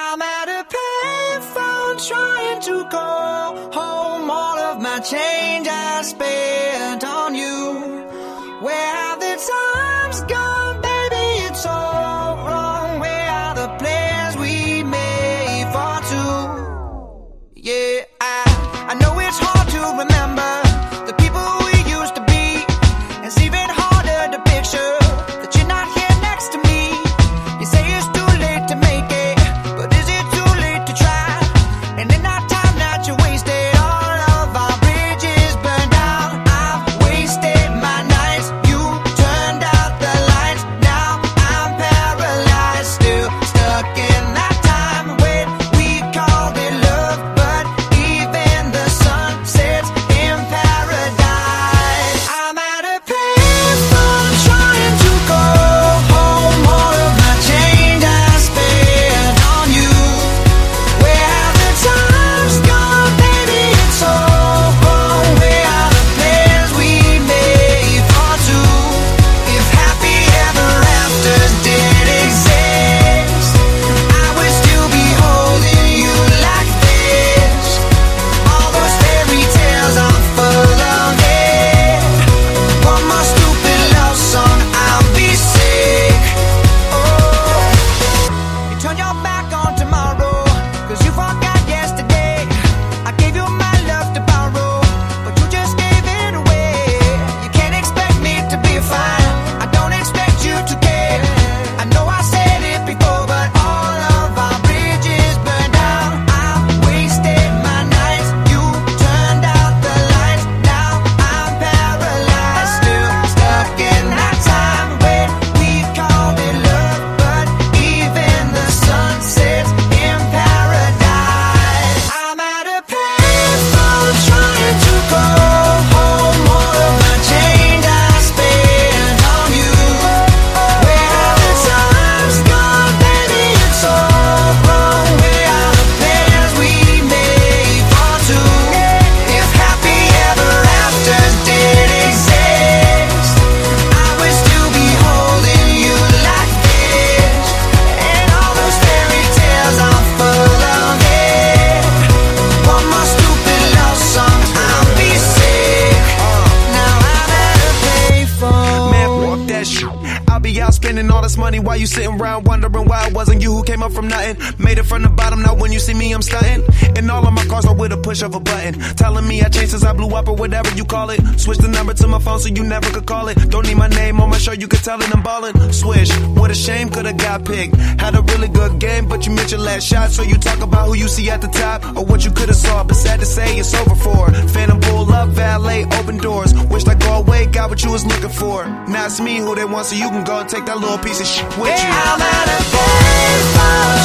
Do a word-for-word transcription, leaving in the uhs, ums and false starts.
I'm at a payphone trying to call home all of my change I spent on you. Where have the times gone, baby? It's all wrong. Where are the plans we made for two? Yeah, I, I know it's hard to remember the people we used to be. It's even harder to picture that you're not here next to me. You say it's too late to make it, but is it too late to try? And in that time that you wasted, all of our bridges burned down. I've wasted my nights, you turned out the lights. Now I'm paralyzed, still stuck in that time when we called it love. But even the sun sets in paradise. I'm at a payphone trying to call home all of my change I spent on you. Where have the times gone, baby? It's all wrong. Where are the plans we made for two? If happy ever afters did exist, I would still be holding you like this. All those fairy tales are full of it. One more stupid love song, I'll be sick. Oh, you turn your back on tomorrow, cause you forgot yesterday. I gave you my love to borrow, but you just gave it away. You can't expect me to be fine, I don't expect you to care. I know I said it before, but all of our bridges burned down. I wasted my nights, you turned out the lights. Now I'm paralyzed, still stuck in that time when we called it love. But even the sun sets in paradise. I'm at a payphone trying to call home all of my change I spent on you. Where have the times gone, baby? It's all wrong. Where are the plans we made for two? If happy ever afters did exist, I would still be holding you like this. And all those fairy tales are full of it. One more stupid love song, I'll be sick. Now I'm at a payphone. Man, fuck that shit. I'll be out spending all this money while you sitting around wondering why it wasn't you who came up from nothing. Made it from the bottom, now when you see me I'm stunting. And all of my cars are with a push of a button, telling me I changed since I blew up or whatever you call it. Switch the number to my phone so you never could call it. Don't need my name on my shirt, you could tell it I'm ballin'. Swish, what a shame, could've got picked. Had a really good game, but you missed your last shot. So you talk about who you see at the top, or what you could've saw, but sad to say it's over for. Phantom pull up, valet, open doors. Wished I go away, got what you was looking for. Now it's me who they want, so you can go and take that little piece of shit with you. I'm at a payphone